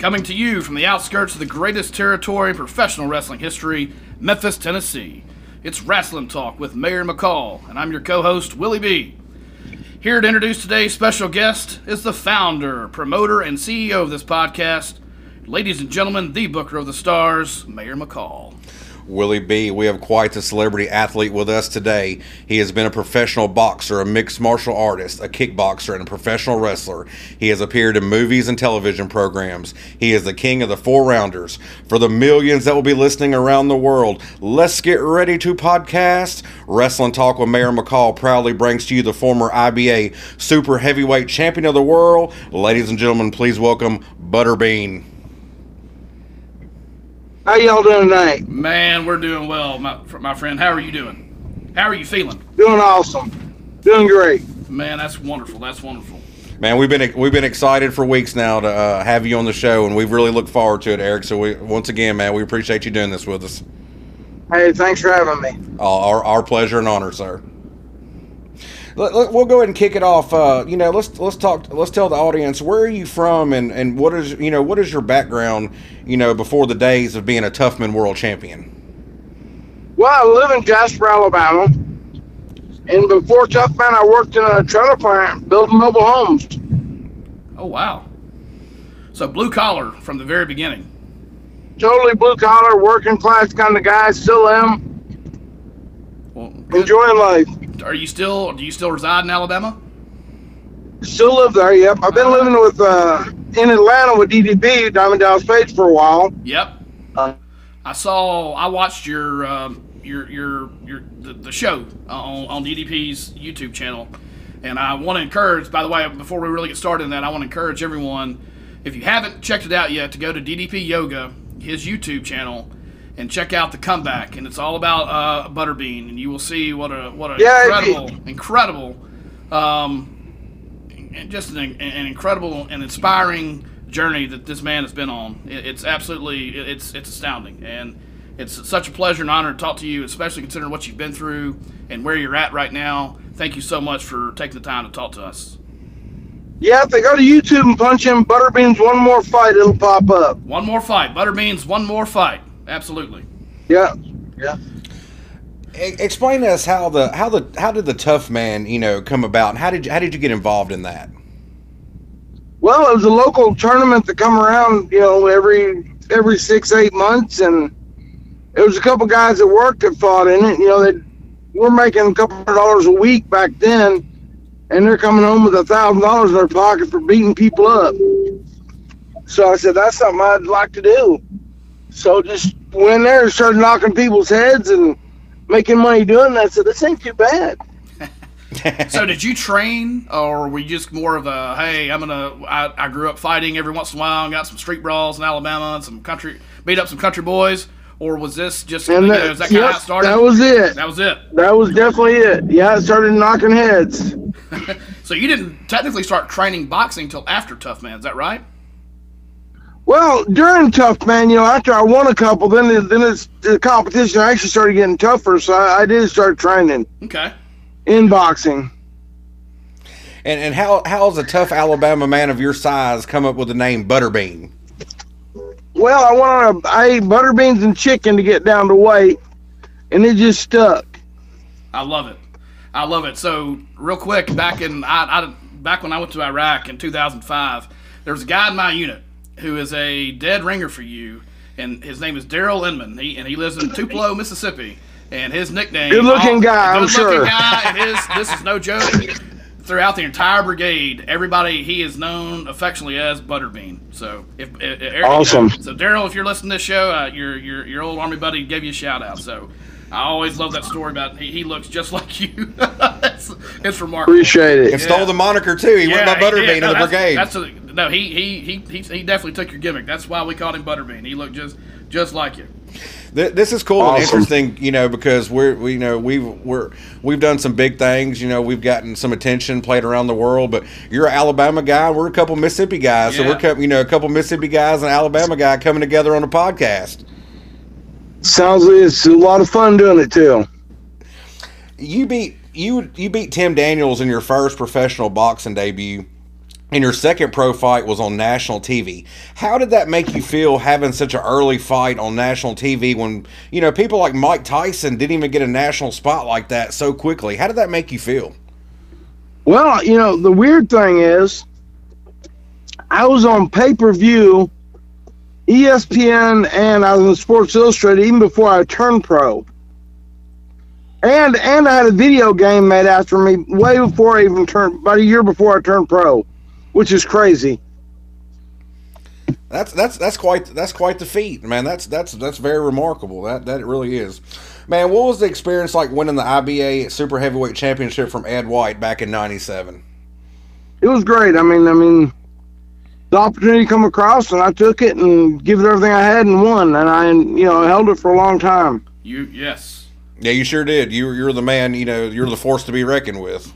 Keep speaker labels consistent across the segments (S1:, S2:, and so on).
S1: Coming to you from the outskirts of the greatest territory in professional wrestling history, Memphis, Tennessee. It's Wrestling Talk with Mayor McCall, and I'm your co-host, Willie B. Here to introduce today's special guest is the founder, promoter, and CEO of this podcast. Ladies and gentlemen, the Booker of the Stars, Mayor McCall.
S2: Willie B., we have quite the celebrity athlete with us today. He has been a professional boxer, a mixed martial artist, a kickboxer, and a professional wrestler. He has appeared in movies and television programs. He is the king of the four-rounders. For the millions that will be listening around the world, let's get ready to podcast. Wrestling Talk with Mayor McCall proudly brings to you the former IBA Super Heavyweight Champion of the world. Ladies and gentlemen, please welcome Butterbean.
S3: How y'all doing tonight?
S1: Man, we're doing well, my friend. How are you doing? How are you feeling?
S3: Doing awesome. Doing great.
S1: Man, that's wonderful. That's wonderful.
S2: Man, we've been excited for weeks now to have you on the show, and we've really looked forward to it, Eric. So once again, man, we appreciate you doing this with us.
S3: Hey, thanks for having me.
S2: Our pleasure and honor, sir. We'll go ahead and kick it off. Let's tell the audience, where are you from, and what is your background, before the days of being a Toughman World Champion?
S3: Well, I live in Jasper, Alabama, and before Toughman, I worked in a trailer plant building mobile homes.
S1: Oh wow! So blue collar from the very beginning.
S3: Totally blue collar, working class kind of guy. Still am.
S1: Well,
S3: enjoying life.
S1: Do you still reside in Alabama?
S3: Still live there, yep. I've been living in Atlanta with DDP, Diamond Dallas Page, for a while.
S1: Yep. I watched the show on DDP's YouTube channel, and I want to encourage, by the way, before we really get started in that, I want to encourage everyone, if you haven't checked it out yet, to go to DDP Yoga, his YouTube channel, and check out The Comeback, and it's all about Butterbean, and you will see what an incredible, and just an incredible and inspiring journey that this man has been on. It's absolutely, it's astounding, and it's such a pleasure and honor to talk to you, especially considering what you've been through and where you're at right now. Thank you so much for taking the time to talk to us.
S3: Yeah, if they go to YouTube and punch in Butterbean's One More Fight, it'll pop up.
S1: One More Fight. Butterbean's One More Fight. Absolutely.
S3: Yeah.
S2: Explain to us how did the Tough Man, come about, and how did you get involved in that?
S3: Well, it was a local tournament that come around, every 6-8 months, and it was a couple guys at work that fought in it. They were making a couple $100 a week back then, and they're coming home with $1,000 in their pocket for beating people up. So I said, that's something I'd like to do. So just went there and started knocking people's heads and making money doing that. So this ain't too bad.
S1: So did you train, or were you just more of a, hey, I grew up fighting every once in a while and got some street brawls in Alabama and beat up some country boys? Or was this just, is that kind of how it started?
S3: That was it.
S1: That was it.
S3: That was definitely it. Yeah, I started knocking heads.
S1: So you didn't technically start training boxing until after Tough Man, is that right?
S3: Well, during Tough Man, after I won a couple, then the competition actually started getting tougher, so I did start training.
S1: Okay. In
S3: boxing.
S2: And how's a tough Alabama man of your size come up with the name Butterbean?
S3: Well, I ate Butterbeans and chicken to get down to weight, and it just stuck.
S1: I love it. So, real quick, back when I went to Iraq in 2005, there was a guy in my unit who is a dead ringer for you, and his name is Daryl Inman. He lives in Tupelo, Mississippi, and his nickname,
S3: good-looking guy, I'm sure.
S1: And this is no joke. Throughout the entire brigade, he is known affectionately as Butterbean. So,
S3: awesome.
S1: So, Daryl, if you're listening to this show, your old Army buddy gave you a shout out. So, I always love that story about he looks just like you. it's remarkable.
S3: Appreciate it.
S2: And stole the moniker too. He went by Butterbean in the brigade.
S1: He definitely took your gimmick. That's why we called him Butterbean. He looked just like you.
S2: This is cool
S3: awesome.
S2: And interesting, because we've done some big things. We've gotten some attention, played around the world. But you're an Alabama guy. We're a couple Mississippi guys.
S1: Yeah.
S2: So we're a couple Mississippi guys and an Alabama guy coming together on a podcast.
S3: Sounds like it's a lot of fun doing it too.
S2: You beat Tim Daniels in your first professional boxing debut. And your second pro fight was on national TV. How did that make you feel having such an early fight on national TV when, people like Mike Tyson didn't even get a national spot like that so quickly? How did that make you feel?
S3: Well, the weird thing is, I was on pay-per-view, ESPN, and I was in Sports Illustrated even before I turned pro. And I had a video game made after me way before I even turned, about a year before I turned pro, which is crazy.
S2: That's quite the feat, man. That's very remarkable. That it really is. Man, what was the experience like winning the IBA Super Heavyweight Championship from Ed White back in '97?
S3: It was great. I mean, the opportunity come across, and I took it and give it everything I had and won, and I held it for a long time.
S1: Yes.
S2: Yeah, you sure did. You're the man. You're the force to be reckoned with.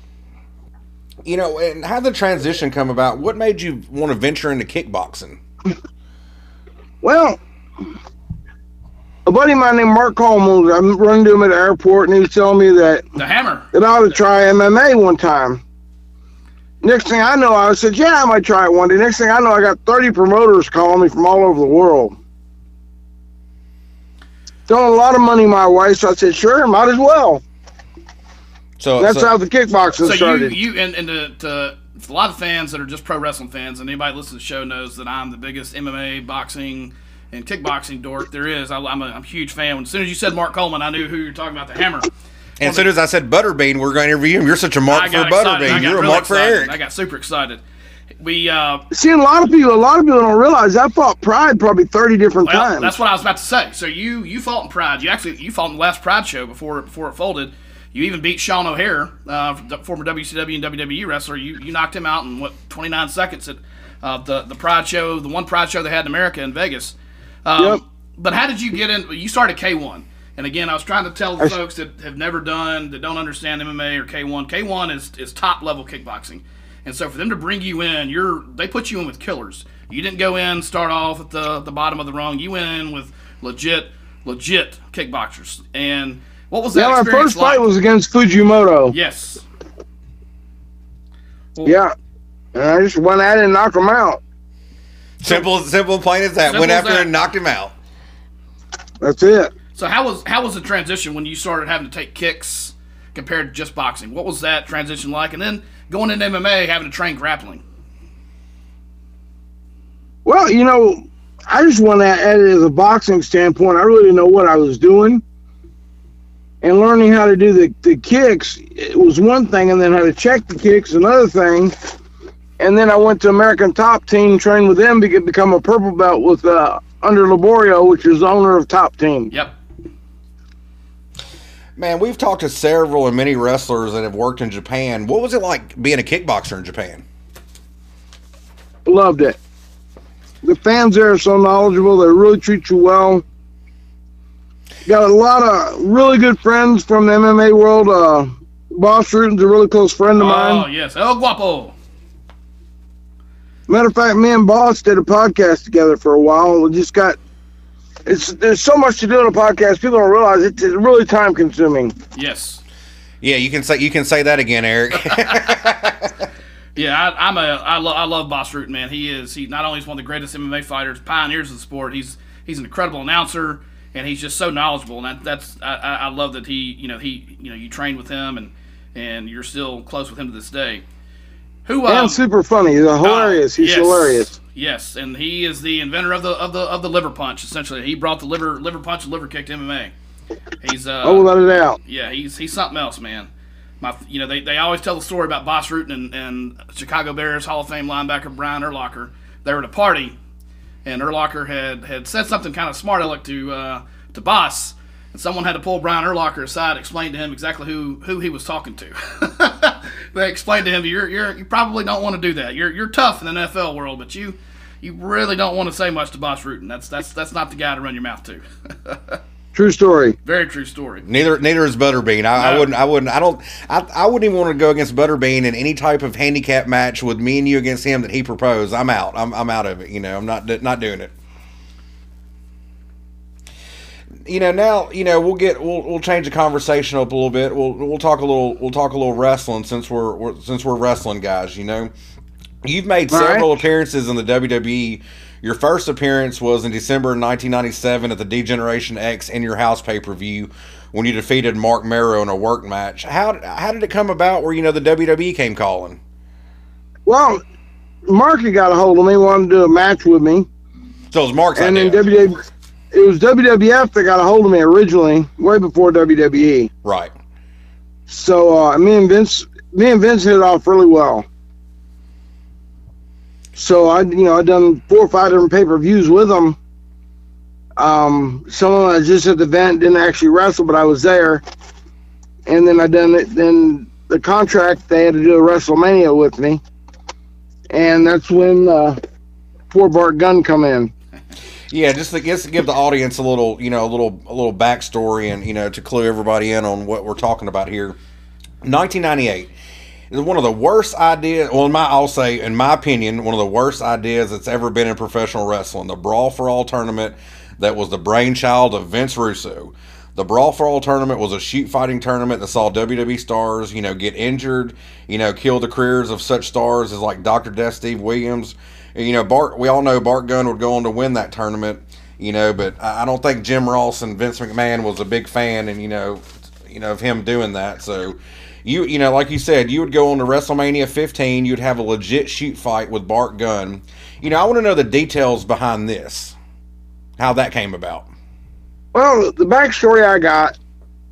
S2: And how did the transition come about? What made you want to venture into kickboxing?
S3: Well, a buddy of mine named Mark Coleman, I run into him at the airport, and he was telling me that
S1: The Hammer.
S3: that I ought to try MMA one time. Next thing I know, I said, yeah, I might try it one day. Next thing I know, I got 30 promoters calling me from all over the world. Throwing a lot of money my way, so I said, sure, might as well.
S2: So
S3: that's how the kickboxing started.
S1: And to a lot of fans that are just pro wrestling fans, and anybody listening to the show knows that I'm the biggest MMA, boxing, and kickboxing dork there is. I'm a huge fan. As soon as you said Mark Coleman, I knew who you were talking about, the Hammer.
S2: And as soon as I said Butterbean, we're going to interview him. You're such a mark for Butterbean. You're a mark for Eric.
S1: I got super excited.
S3: See, a lot of people don't realize I fought Pride probably 30 different times.
S1: That's what I was about to say. So you fought in Pride. You fought in the last Pride show before it folded. You even beat Sean O'Hare, former WCW and WWE wrestler. You knocked him out in 29 seconds at the Pride show, the one Pride show they had in America in Vegas.
S3: Yep.
S1: But how did you get in? You started K1, and again, I was trying to tell the folks that have never done, that don't understand MMA or K1. K1 is top level kickboxing, and so for them to bring you in, they put you in with killers. You didn't go in start off at the bottom of the rung. You went in with legit kickboxers. And what was that experience
S3: my first
S1: like?
S3: fight was against Fujimoto.
S1: Yes.
S3: Well, yeah. And I just went at it and knocked him out.
S2: Simple and plain as that. Went after and knocked him out.
S3: That's it.
S1: So how was the transition when you started having to take kicks compared to just boxing? What was that transition like? And then going into MMA, having to train grappling.
S3: Well, I just went at it as a boxing standpoint. I really didn't know what I was doing. And learning how to do the kicks, it was one thing, and then how to check the kicks, another thing. And then I went to American Top Team, trained with them to become a purple belt with under Laborio, which is the owner of Top Team.
S1: Yep.
S2: Man, we've talked to several and many wrestlers that have worked in Japan. What was it like being a kickboxer in Japan?
S3: Loved it. The fans there are so knowledgeable. They really treat you well. Got a lot of really good friends from the MMA world. Boss Rutan's a really close friend of mine.
S1: Oh, yes. El Guapo.
S3: Matter of fact, me and Boss did a podcast together for a while. We just got... There's so much to do in a podcast, people don't realize it's really time consuming.
S1: Yes.
S2: Yeah, you can say that again, Eric.
S1: Yeah, I love Boss Rutan, man. He not only is one of the greatest MMA fighters, pioneers of the sport. He's an incredible announcer, and he's just so knowledgeable. And I love that you trained with him, and you're still close with him to this day.
S3: And super funny. He's hilarious. He's hilarious.
S1: Yes, and he is the inventor of the liver punch. Essentially, he brought the liver punch and liver kick to MMA. He's
S3: without a doubt.
S1: Yeah, he's something else, man. They always tell the story about Boss Rutan and Chicago Bears Hall of Fame linebacker Brian Urlacher. They were at a party, and Urlacher had said something kind of smart aleck to Boss, and someone had to pull Brian Urlacher aside, and explain to him exactly who he was talking to. They explained to him, you probably don't want to do that. You're tough in the NFL world, but you really don't want to say much to Boss Rutan. That's not the guy to run your mouth to.
S3: True story.
S1: Very true story.
S2: Neither is Butterbean. I wouldn't even want to go against Butterbean in any type of handicap match with me and you against him that he proposed. I'm out. I'm out of it. I'm not doing it. Now we'll change the conversation up a little bit. We'll talk a little wrestling since we're wrestling guys. You've made
S3: All
S2: several
S3: right.
S2: appearances in the WWE. Your first appearance was in December 1997 at the D-Generation X In Your House pay-per-view when you defeated Mark Marrow in a work match. How did it come about where, the WWE came calling?
S3: Well, Mark had got a hold of me, wanted to do a match with me.
S2: So it was Mark's
S3: And
S2: idea.
S3: then it was WWF that got a hold of me originally, way before WWE.
S2: Right.
S3: So me and Vince hit it off really well. So I done 4 or 5 different pay-per-views with them. Some of them I was just at the event, didn't actually wrestle, but I was there. And then then the contract, they had to do a WrestleMania with me. And that's when poor Bart Gunn come in.
S2: Yeah, just to give the audience a little backstory and, to clue everybody in on what we're talking about here. 1998 is one of the worst ideas, well, I'll say, in my opinion, one of the worst ideas that's ever been in professional wrestling. The Brawl for All tournament that was the brainchild of Vince Russo. The Brawl for All tournament was a shoot fighting tournament that saw WWE stars, get injured, kill the careers of such stars as like Dr. Death, Steve Williams. We all know Bart Gunn would go on to win that tournament, but I don't think Jim Ross and Vince McMahon was a big fan and, of him doing that. So, like you said, you would go on to WrestleMania 15, you'd have a legit shoot fight with Bart Gunn. I want to know the details behind this, how that came about.
S3: Well, the backstory I got,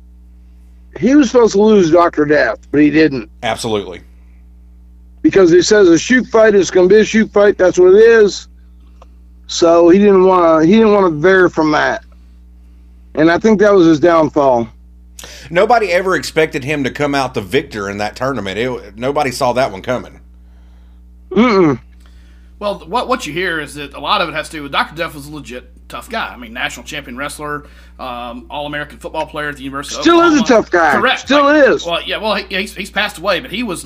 S3: he was supposed to lose Dr. Death, but he didn't.
S2: Absolutely.
S3: Because he says a shoot fight is going to be a shoot fight. That's what it is. So he didn't want to veer from that. And I think that was his downfall.
S2: Nobody ever expected him to come out the victor in that tournament. Nobody saw that one coming.
S3: Mm-mm.
S1: Well, what you hear is that a lot of it has to do with Dr. Death was a legit tough guy. I mean, national champion wrestler, All-American football player at the University of Oklahoma.
S3: Still is a tough guy.
S1: Correct.
S3: Still is.
S1: Well, yeah. Well, he's passed away, but he was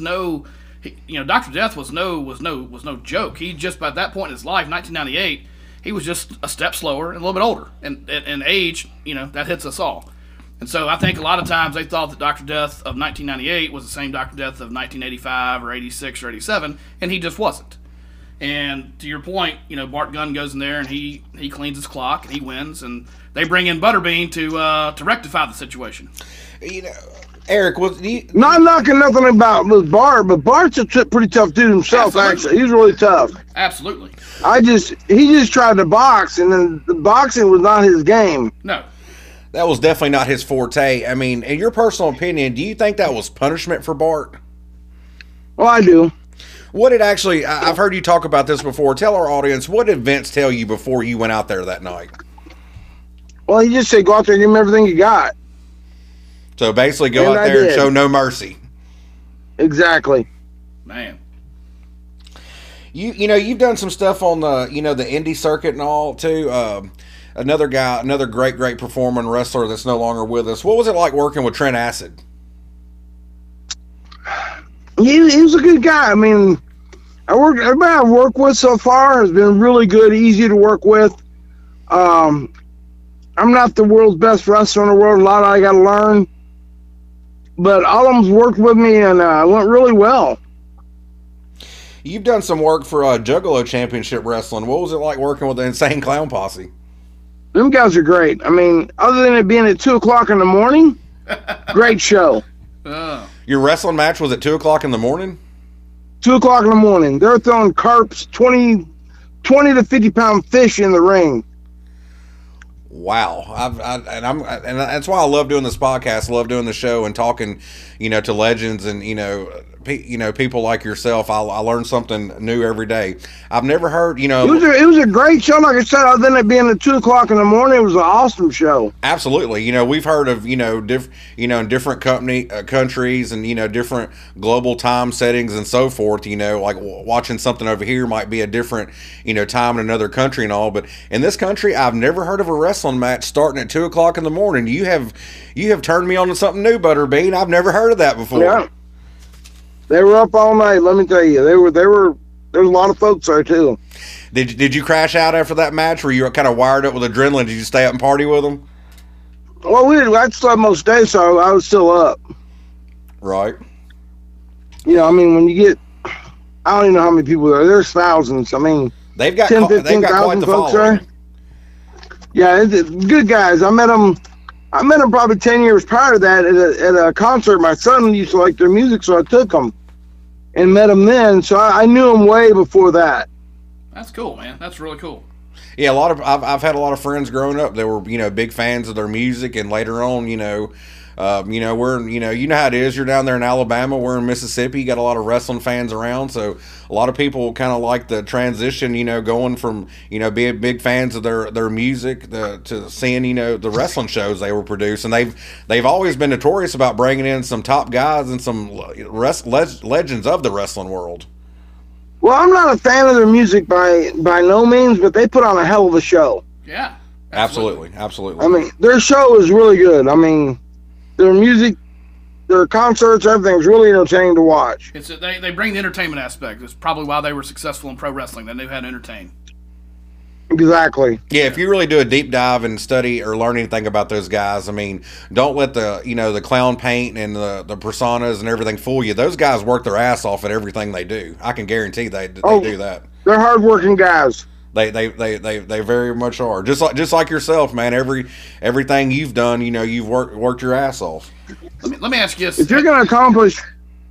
S1: Dr. Death was no joke. He just, by that point in his life, 1998, he was just a step slower and a little bit older. And age, that hits us all. And so I think a lot of times they thought that Dr. Death of 1998 was the same Dr. Death of 1985 or 86 or 87, and he just wasn't. And to your point, Bart Gunn goes in there and he cleans his clock and he wins, and they bring in Butterbean to rectify the situation.
S2: Eric,
S3: not knocking nothing about with Bart, but Bart's a pretty tough dude himself.
S1: Absolutely.
S3: Actually, he's really tough.
S1: Absolutely.
S3: He just tried to box, and then the boxing was not his game.
S1: No.
S2: that was definitely not his forte. I mean, in your personal opinion, do you think that was punishment for Bart?
S3: Well, I do.
S2: What did actually, I've heard you talk about this before. Tell our audience, what did Vince tell you before you went out there that night?
S3: Well, he just said, go out there and give him everything you got.
S2: So basically go
S3: And
S2: out
S3: I
S2: there and
S3: did.
S2: show no mercy.
S3: Exactly.
S1: Man.
S2: You've done some stuff on the the indie circuit and all too. Another great performer and wrestler that's no longer with us. What was it like working with Trent Acid?
S3: He was a good guy. I mean, everybody I've worked with so far has been really good, easy to work with. I'm not the world's best wrestler in the world. A lot I got to learn. But all of them's worked with me and went really well.
S2: You've done some work for Juggalo Championship Wrestling. What was it like working with the Insane Clown Posse?
S3: Them guys are great. I mean, other than it being at 2 o'clock in the morning, great show.
S2: Your wrestling match was at 2 o'clock in the morning?
S3: 2 o'clock in the morning. They're throwing carps, 20 to 50-pound fish in the ring.
S2: Wow, and that's why I love doing this podcast. Love doing the show and talking, to legends and people like yourself. I learn something new every day. I've never heard,
S3: It was a great show. Like I said, other than it being at 2 o'clock in the morning, it was an awesome show.
S2: Absolutely. We've heard of, in different countries and, different global time settings and so forth, like watching something over here might be a different, time in another country and all. But in this country, I've never heard of a wrestling match starting at 2 o'clock in the morning. You have turned me on to something new, Butterbean. I've never heard of that before.
S3: Yeah. They were up all night, let me tell you. There was a lot of folks there too.
S2: Did you crash out after that match? Were you kind of wired up with adrenaline? Did you stay up and party with them?
S3: Well, I'd slept most days, so I was still up.
S2: Right.
S3: I mean, when you get I don't even know how many people there. There's thousands. I mean,
S2: They've got
S3: 10,
S2: they've got quite
S3: 15,000
S2: the
S3: folks
S2: following.
S3: there. Yeah, it's good guys. I met them probably 10 years prior to that at a concert. My son used to like their music, so I took them and met them then. So I knew them way before that.
S1: That's cool, man. That's really cool.
S2: Yeah, I've had a lot of friends growing up that were big fans of their music, and later on, we're you know how it is. You're down there in Alabama, we're in Mississippi. You got a lot of wrestling fans around, so a lot of people kind of like the transition. Going from being big fans of their music to seeing the wrestling shows they were producing. They've always been notorious about bringing in some top guys and some legends of the wrestling world.
S3: Well, I'm not a fan of their music by no means, but they put on a hell of a show.
S1: Yeah,
S2: absolutely.
S3: I mean, their show is really good. I mean, their music, their concerts, everything's really entertaining to watch.
S1: They bring the entertainment aspect. It's probably why they were successful in pro wrestling. They knew how to entertain.
S3: Exactly.
S2: Yeah, if you really do a deep dive and study or learn anything about those guys, I mean, don't let the clown paint and the personas and everything fool you. Those guys work their ass off at everything they do. I can guarantee they do that.
S3: They're hardworking guys.
S2: They very much are. Just like yourself, man. Everything you've done, you've worked your ass off.
S1: Let me ask you this:
S3: if you're gonna accomplish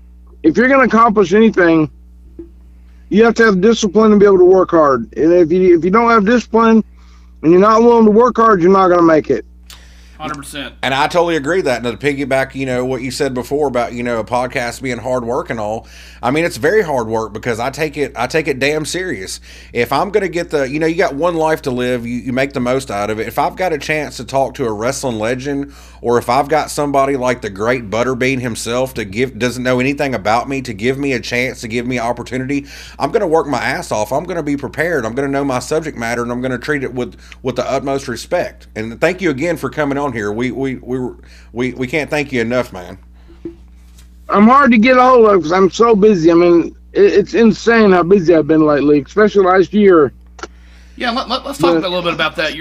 S3: anything, you have to have discipline and be able to work hard. And if you don't have discipline and you're not willing to work hard, you're not going to make it.
S1: 100%.
S2: And I totally agree with that. And to piggyback, what you said before about, a podcast being hard work and all. I mean, it's very hard work because I take it damn serious. If I'm going to get you got one life to live, you make the most out of it. If I've got a chance to talk to a wrestling legend, or if I've got somebody like the great Butterbean himself doesn't know anything about me, to give me a chance, to give me an opportunity, I'm going to work my ass off. I'm going to be prepared. I'm going to know my subject matter, and I'm going to treat it with the utmost respect. And thank you again for coming on here. We can't thank you enough, man.
S3: I'm hard to get a hold of because I'm so busy. I mean, it's insane how busy I've been lately, especially last year.
S1: Yeah, let's talk a little bit about that.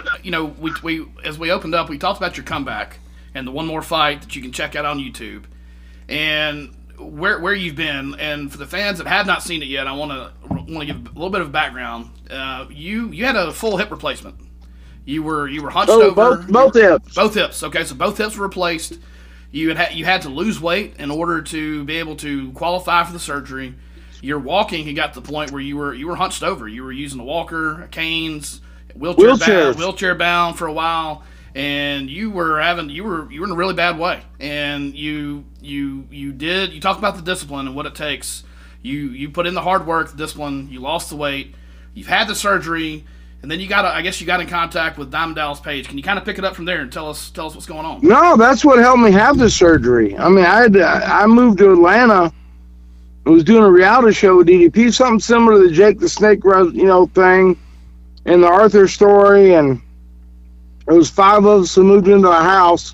S1: We as we opened up, we talked about your comeback and the One More Fight that you can check out on YouTube, and where you've been. And for the fans that have not seen it yet, I want to give a little bit of background. You had a full hip replacement. You were hunched over.
S3: Both hips.
S1: Both hips. Okay, so both hips were replaced. You had to lose weight in order to be able to qualify for the surgery. Your walking had got to the point where you were hunched over. You were using a walker, canes, wheelchair bound for a while, and you were in a really bad way. And you talked about the discipline and what it takes. You put in the hard work, the discipline. You lost the weight. You've had the surgery. And then you got in contact with Diamond Dallas Page. Can you kind of pick it up from there and tell us what's going on?
S3: No, that's what helped me have the surgery. I mean, I moved to Atlanta. I was doing a reality show with DDP, something similar to the Jake the Snake, thing, and the Arthur story. And it was 5 of us who moved into a house.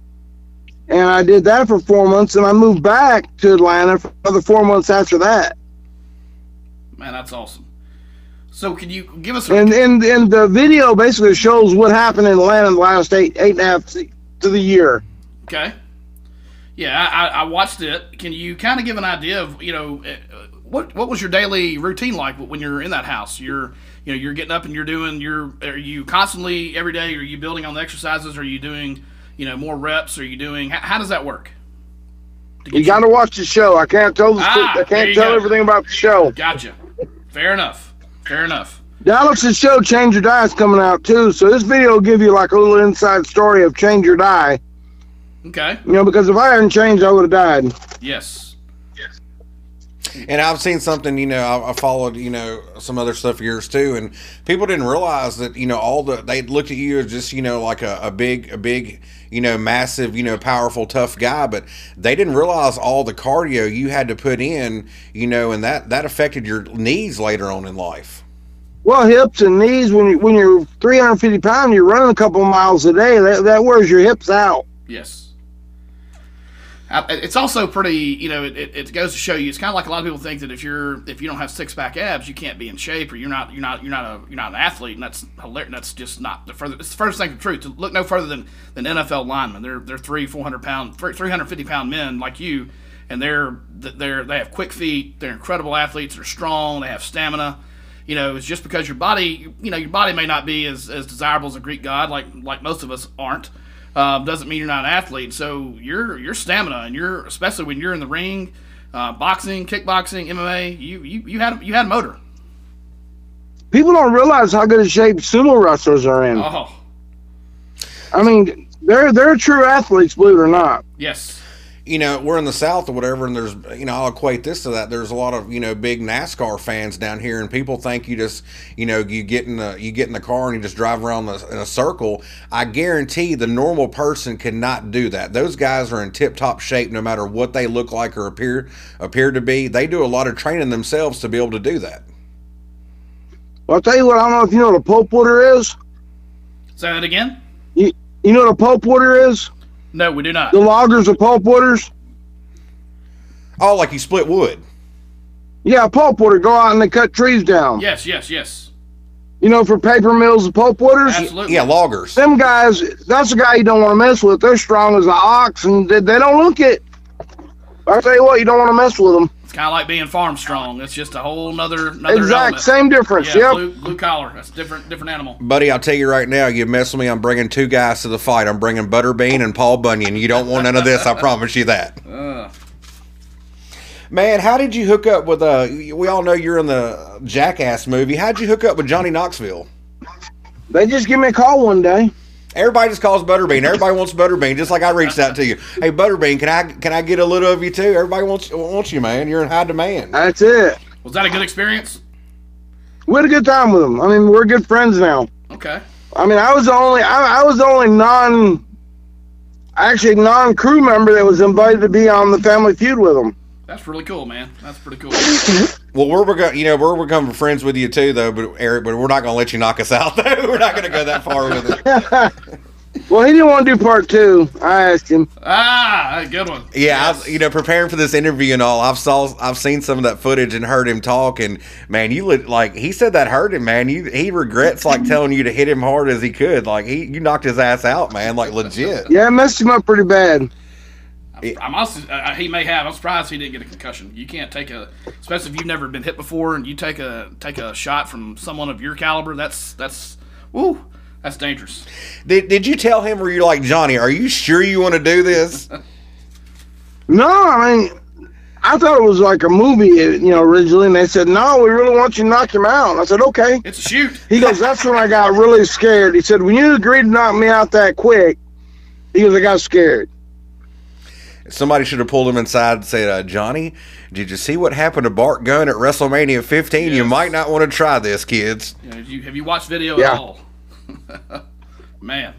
S3: And I did that for 4 months, and I moved back to Atlanta for another 4 months after that.
S1: Man, that's awesome. So can you give us
S3: and the video basically shows what happened in Atlanta in the last eight and a half to the year.
S1: Okay. Yeah, I watched it. Can you kind of give an idea of what was your daily routine like when you're in that house? You're getting up and are you constantly every day? Are you building on the exercises? Are you doing more reps? Are you doing how does that work?
S3: You got to watch the show. I can't tell everything about the show.
S1: Gotcha. Fair enough.
S3: Dallas's show Change Your Die is coming out too, so this video will give you like a little inside story of Change Your Die.
S1: Okay.
S3: Because if I hadn't changed, I would have died.
S1: Yes.
S2: And I've seen something, I followed, some other stuff of yours too, and people didn't realize that, they looked at you as just, like a big, massive, powerful, tough guy, but they didn't realize all the cardio you had to put in, and that affected your knees later on in life.
S3: Well, hips and knees, when you're 350 pounds, you're running a couple of miles a day, that wears your hips out.
S1: Yes. It's also pretty, it goes to show you. It's kind of like a lot of people think that if you don't have 6-pack abs, you can't be in shape, or you're not an athlete, and that's hilarious. That's just not the further. It's the first thing from truth. To look no further than NFL linemen. They're 350 pound men like you, and they have quick feet. They're incredible athletes. They're strong. They have stamina. You know, it's just because your body may not be as desirable as a Greek god, like most of us aren't. Doesn't mean you're not an athlete. So your stamina, and especially when you're in the ring, boxing, kickboxing, MMA, you had a motor.
S3: People don't realize how good a shape sumo wrestlers are in.
S1: Oh,
S3: I mean, they're true athletes, believe it or not.
S1: yes.
S2: You know, we're in the South or whatever, and there's, you know, I'll equate this to that. There's a lot of, you know, big NASCAR fans down here, and people think you just, you know, you get in the car and you just drive around in a circle. I guarantee the normal person cannot do that. Those guys are in tip-top shape no matter what they look like or appear to be. They do a lot of training themselves to be able to do that.
S3: Well, I'll tell you what, I don't know if you know what a pulp water is.
S1: Say that again?
S3: You know what a pulp water is?
S1: No, we do not.
S3: The loggers of pulp waters?
S2: Oh, like you split wood.
S3: Yeah, pulp water. Go out and they cut trees down.
S1: Yes.
S3: You know, for paper mills and pulp waters?
S1: Absolutely.
S2: Yeah, loggers.
S3: Them guys, that's the guy you don't want to mess with. They're strong as an ox, and they don't look it. I'll tell you what, you don't want to mess with them.
S1: It's kind of like being farm strong. It's just a whole nother
S3: Exact
S1: element.
S3: same difference.
S1: Yeah,
S3: Yep.
S1: blue collar. That's a different animal.
S2: Buddy, I'll tell you right now, you mess with me, I'm bringing two guys to the fight. I'm bringing Butterbean and Paul Bunyan. You don't want none of this, I promise you that. Man, how did you hook up with, we all know you're in the Jackass movie. How'd you hook up with Johnny Knoxville?
S3: They just give me a call one day.
S2: Everybody just calls Butterbean. Everybody wants Butterbean, just like I reached out to you. Hey, Butterbean, can I get a little of you too? Everybody wants you, man. You're in high demand.
S3: That's it.
S1: Was that a good experience?
S3: We had a good time with them. I mean, we're good friends now.
S1: Okay.
S3: I mean, I was the only non-crew member that was invited to be on the Family Feud with them.
S1: That's really cool, man. That's pretty cool.
S2: Well, we're becoming friends with you too, though. But Eric, we're not going to let you knock us out, though. We're not going to go that far with it.
S3: Well, he didn't want to do part 2. I asked him.
S1: Good one.
S2: Yeah,
S1: Yes.
S2: Preparing for this interview and all, I've seen some of that footage and heard him talk, and man, you look like he said that hurt him, man. He regrets like telling you to hit him hard as he could. Like you knocked his ass out, man. Like legit.
S3: Yeah, I messed him up pretty bad.
S1: I'm also, he may have. I'm surprised he didn't get a concussion. You can't take especially if you've never been hit before, and you take a shot from someone of your caliber. That's dangerous.
S2: Did you tell him, were you like, Johnny, are you sure you want to do this?
S3: No, I mean, I thought it was like a movie, originally, and they said, no, we really want you to knock him out. And I said, okay.
S1: It's a shoot.
S3: He goes, that's when I got really scared. He said, when you agreed to knock me out that quick, he goes, I got scared.
S2: Somebody should have pulled him inside and said, Johnny, did you see what happened to Bart Gunn at WrestleMania 15?
S1: Yes.
S2: You might not want to try this, kids.
S1: Have you watched video
S3: Yeah.
S1: at all? Man.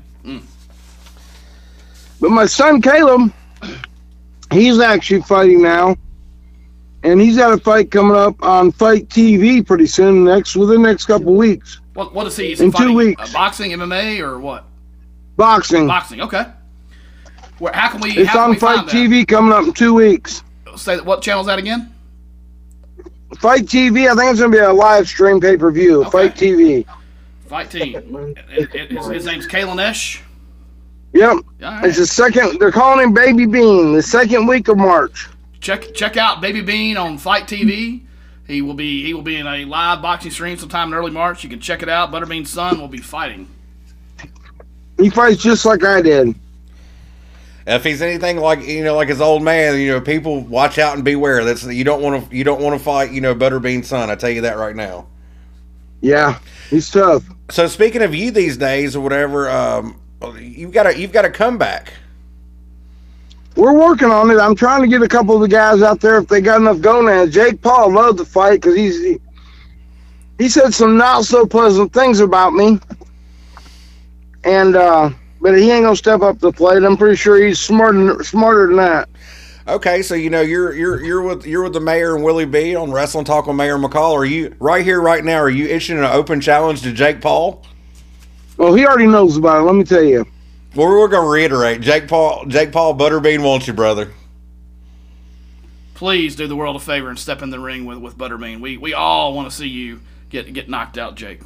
S3: But my son, Caleb, he's actually fighting now. And he's got a fight coming up on Fight TV pretty soon, within the next couple weeks.
S1: What is he? Is
S3: In
S1: he fighting
S3: 2 weeks.
S1: Boxing, MMA, or what?
S3: Boxing.
S1: Boxing. Okay. How can we?
S3: It's
S1: how can
S3: on
S1: we
S3: Fight
S1: find that?
S3: TV coming up in 2 weeks.
S1: Say what channel is that again?
S3: Fight TV, I think it's going to be a live stream pay-per-view.
S1: Okay.
S3: Fight TV.
S1: Fight team. His name's Kalen Esch.
S3: Yep.
S1: All right.
S3: It's the second, they're calling him Baby Bean, the second week of March.
S1: Check out Baby Bean on Fight TV. He will be in a live boxing stream sometime in early March. You can check it out. Butterbean's son will be fighting.
S3: He fights just like I did.
S2: If he's anything like like his old man, people watch out and beware. You don't want to fight, Butterbean's son. I tell you that right now.
S3: Yeah, he's tough.
S2: So speaking of you these days or whatever, you've got a comeback.
S3: We're working on it. I'm trying to get a couple of the guys out there if they got enough gonads. Jake Paul loved the fight because he said some not so pleasant things about me, and but he ain't gonna step up to the plate. I'm pretty sure he's smarter than that.
S2: Okay, so you're with the mayor and Willie B on Wrestling Talk with Mayor McCall. Are you right here right now? Are you issuing an open challenge to Jake Paul?
S3: Well, he already knows about it. Let me tell you.
S2: Well, we're gonna reiterate. Jake Paul, Butterbean wants you, brother.
S1: Please do the world a favor and step in the ring with Butterbean. We all want to see you get knocked out, Jake.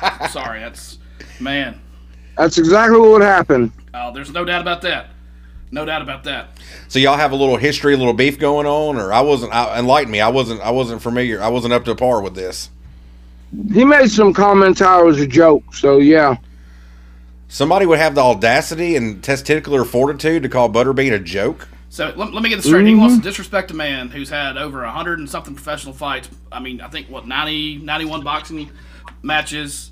S1: Sorry, man.
S3: That's exactly what would happen.
S1: There's no doubt about that. No doubt about that.
S2: So y'all have a little history, a little beef going on, or enlighten me. I wasn't familiar. I wasn't up to par with this.
S3: He made some comments how it was a joke. So yeah.
S2: Somebody would have the audacity and testicular fortitude to call Butterbean a joke?
S1: So let me get this straight. He wants to disrespect a man who's had over 100 and something professional fights. I mean, I think, 91 boxing matches,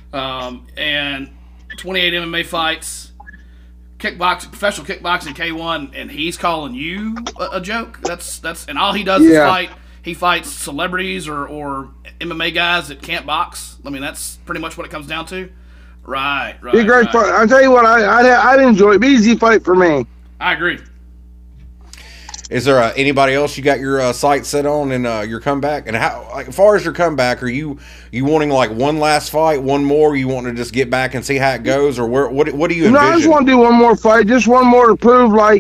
S1: and 28 MMA fights, kickboxing, professional kickboxing, K1, and he's calling you a joke? That's and all he does is fight. He fights celebrities or MMA guys that can't box. I mean, that's pretty much what it comes down to. Right.
S3: Be a great fight. I'll tell you what, I'd enjoy it. Be easy fight for me.
S1: I agree.
S2: Is there anybody else you got your sights set on in your comeback? And how, like, as far as your comeback, are you wanting like one last fight, one more? You want to just get back and see how it goes, or what do you envision?
S3: No, I just want to do one more fight, just one more to prove like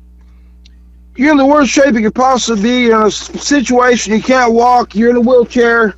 S3: you're in the worst shape you could possibly be. You're in a situation you can't walk. You're in a wheelchair.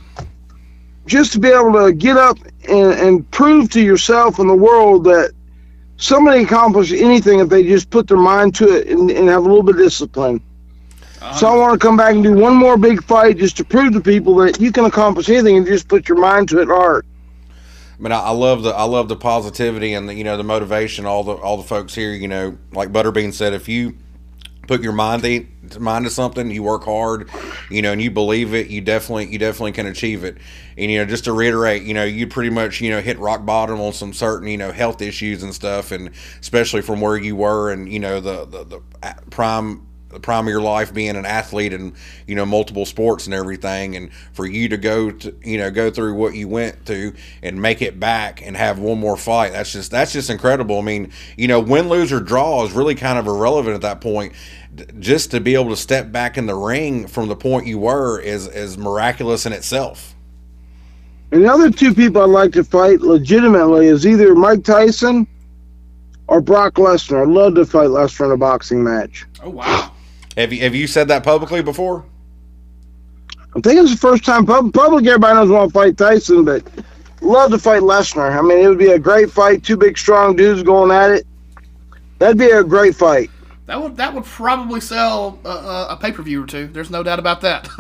S3: Just to be able to get up and prove to yourself and the world that somebody accomplish anything if they just put their mind to it and have a little bit of discipline. So I want to come back and do one more big fight just to prove to people that you can accomplish anything and just put your mind to it hard.
S2: I mean, I love the positivity and the motivation. All the folks here, like Butterbean said, if you put your mind to something, you work hard, and you believe it, you definitely can achieve it. And just to reiterate, you pretty much hit rock bottom on some certain health issues and stuff, and especially from where you were, and the prime of your life being an athlete and multiple sports and everything, and for you to go through what you went through and make it back and have one more fight, that's just incredible. I mean, win, lose, or draw is really kind of irrelevant at that point. Just to be able to step back in the ring from the point you were is miraculous in itself.
S3: And the other two people I'd like to fight legitimately is either Mike Tyson or Brock Lesnar. I'd love to fight Lesnar in a boxing match.
S1: Oh, wow.
S2: Have you said that publicly before?
S3: I think it's the first time public. Everybody knows I want to fight Tyson, but love to fight Lesnar. I mean, it would be a great fight. Two big, strong dudes going at it. That'd be a great fight.
S1: That would probably sell a pay-per-view or two. There's no doubt about that.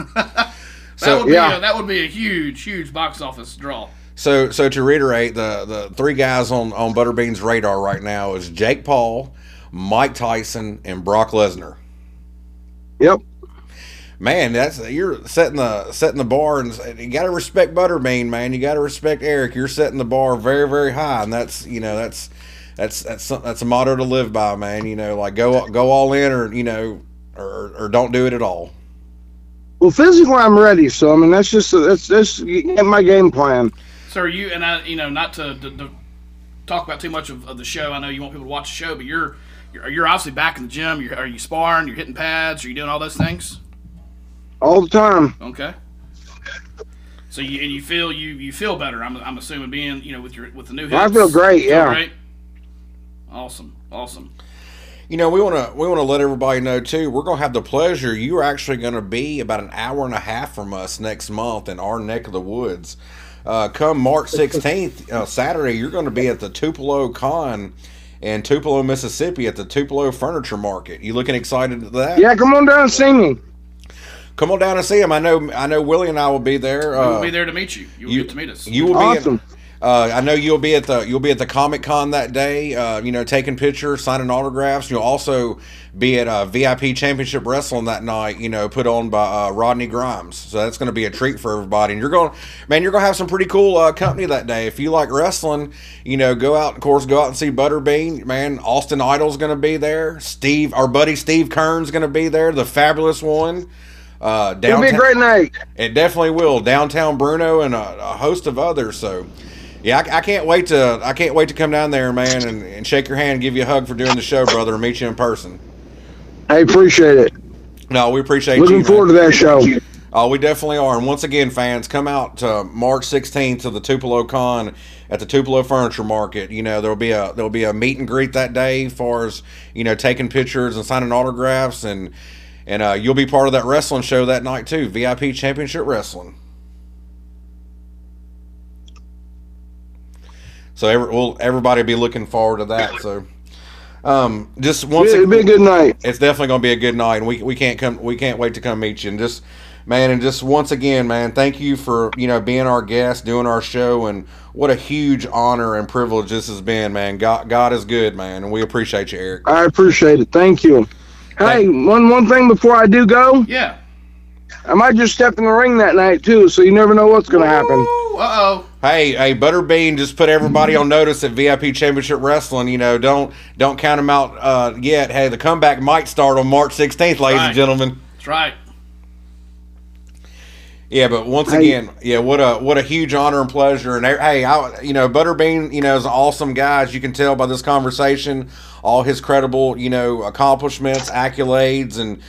S1: That would be a huge box office draw.
S2: So to reiterate, the three guys on Butterbean's radar right now is Jake Paul, Mike Tyson, and Brock Lesnar.
S3: Yep.
S2: Man, you're setting the bar, and you got to respect Butterbean, man. You got to respect Eric. You're setting the bar very, very high, and that's a motto to live by, man. Like go all in, or don't do it at all.
S3: Well, physically I'm ready, so I mean that's my game plan.
S1: So are you, and I, not to talk about too much of the show. I know you want people to watch the show, but you're obviously back in the gym. Are you sparring? You're hitting pads? Are you doing all those things?
S3: All the time.
S1: Okay. So you feel better. I'm assuming being with the new hips.
S3: I feel great. Yeah.
S1: Great. Awesome.
S2: We want to let everybody know too. We're gonna have the pleasure. You are actually going to be about an hour and a half from us next month in our neck of the woods. Come March 16th, Saturday, you're going to be at the Tupelo Con in Tupelo, Mississippi, at the Tupelo Furniture Market. You looking excited to that?
S3: Yeah, come on down and see me.
S2: Come on down and see him. I know Willie and I will be there.
S1: We'll be there to meet you. You'll get to meet us.
S2: You will
S3: awesome.
S2: Be I know you'll be at the Comic Con that day. Taking pictures, signing autographs. You'll also be at VIP Championship Wrestling that night. Put on by Rodney Grimes. So that's going to be a treat for everybody. And you're going to have some pretty cool company that day. If you like wrestling, go out and see Butterbean. Man, Austin Idol's going to be there. Our buddy Steve Kern's going to be there. The Fabulous One.
S3: It'll be a great night.
S2: It definitely will. Downtown Bruno and a host of others. So. Yeah, I can't wait to come down there, man, and shake your hand and give you a hug for doing the show, brother, and meet you in person.
S3: I appreciate it.
S2: No, we appreciate
S3: Looking forward to that show.
S2: Oh, we definitely are. And once again, fans, come out to March 16th to the Tupelo Con at the Tupelo Furniture Market. There'll be a meet and greet that day, as far as taking pictures and signing autographs, and you'll be part of that wrestling show that night too, VIP Championship Wrestling. So everybody will be looking forward to that. So Just once
S3: It'll be a good night.
S2: It's definitely going to be a good night, and we can't wait to come meet you. And just, man, and just once again, man, thank you for being our guest, doing our show, and what a huge honor and privilege this has been, man. God is good, man, and we appreciate you, Eric.
S3: I appreciate it. Thank you. Hey, one thing before I do go.
S1: Yeah.
S3: I might just step in the ring that night too, so you never know what's going to happen.
S1: Uh-oh.
S2: Hey, Butterbean, just put everybody on notice at VIP Championship Wrestling. Don't count them out yet. Hey, the comeback might start on March 16th, ladies and gentlemen.
S1: That's right.
S2: Yeah, but once again, what a huge honor and pleasure. And hey, Butterbean, is an awesome guy, as you can tell by this conversation. All his credible, accomplishments, accolades, and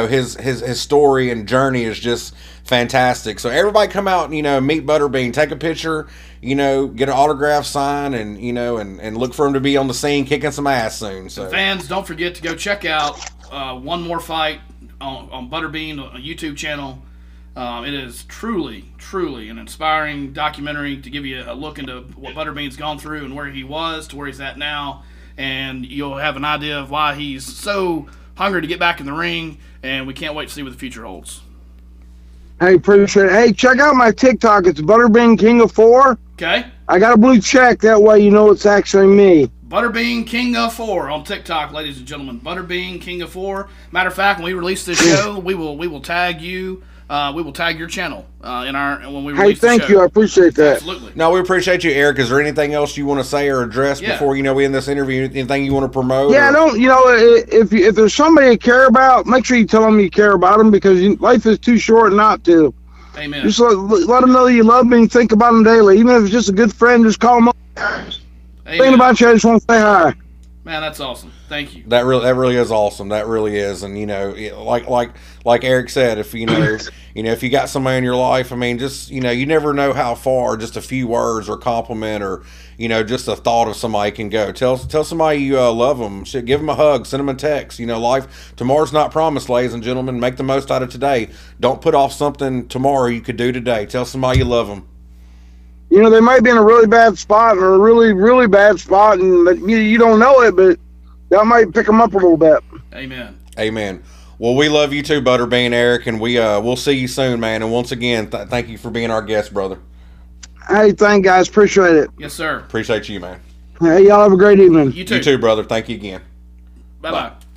S2: his story and journey is just fantastic. So everybody come out and meet Butterbean, take a picture, get an autograph sign, and and look for him to be on the scene kicking some ass soon. So
S1: fans, don't forget to go check out One More Fight on Butterbean YouTube channel. It is truly an inspiring documentary to give you a look into what Butterbean's gone through and where he was to where he's at now. And you'll have an idea of why he's so hungry to get back in the ring, and we can't wait to see what the future holds.
S3: Hey, appreciate it. Hey, check out my TikTok. It's Butterbean King of 4.
S1: Okay.
S3: I got a blue check. That way you know it's actually me.
S1: Butterbean King of 4 on TikTok, ladies and gentlemen. Butterbean King of 4. Matter of fact, when we release this show, we will tag you. We will tag your channel when we release the show.
S3: Hey, thank you. I appreciate that.
S1: Absolutely.
S2: No, we appreciate you, Eric. Is there anything else you want to say or address before we end this interview? Anything you want to promote?
S3: Yeah, if there's somebody you care about, make sure you tell them you care about them, because life is too short not to.
S1: Amen.
S3: Just let them know you love me and think about them daily. Even if it's just a good friend, just call them up. Thinking about you, I just want to say hi.
S1: Man, that's awesome. Thank you.
S2: That really is awesome. That really is. And like Eric said, if if you got somebody in your life, I mean, just you never know how far just a few words or compliment or just a thought of somebody can go. Tell somebody you love them. Give them a hug. Send them a text. Tomorrow's not promised, ladies and gentlemen. Make the most out of today. Don't put off something tomorrow you could do today. Tell somebody you love them.
S3: They might be in a really bad spot or a really, really bad spot, and you don't know it, but that might pick them up a little bit.
S1: Amen.
S2: Amen. Well, we love you too, Butterbean, Eric, and we'll see you soon, man. And once again, thank you for being our guest, brother.
S3: Hey, thank you, guys. Appreciate it.
S1: Yes, sir.
S2: Appreciate you, man.
S3: Hey, y'all have a great evening.
S1: You too.
S2: You too, brother. Thank you again.
S1: Bye-bye.